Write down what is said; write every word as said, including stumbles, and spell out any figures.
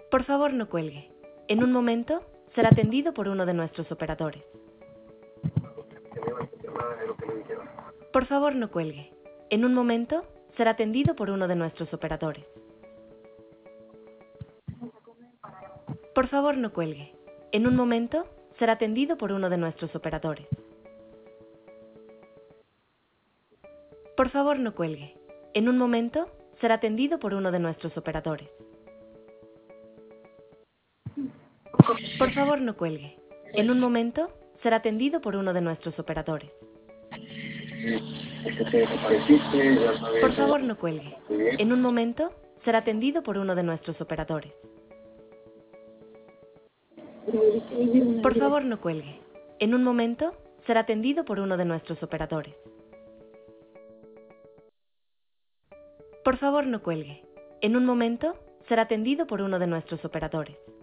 Por favor, no cuelgue. En un momento será atendido por uno de nuestros operadores. Por favor, no cuelgue. En un momento será atendido por uno de nuestros operadores. Por favor, no cuelgue. En un momento será atendido por uno de nuestros operadores. Por favor, no cuelgue. En un momento será atendido por uno de nuestros operadores. Por favor, no cuelgue. En un momento será atendido por uno de nuestros operadores. Por favor, no cuelgue. En un momento será atendido por uno de nuestros operadores. Por favor, no cuelgue. En un momento será atendido por uno de nuestros operadores. Por favor, no cuelgue. En un momento será atendido por uno de nuestros operadores.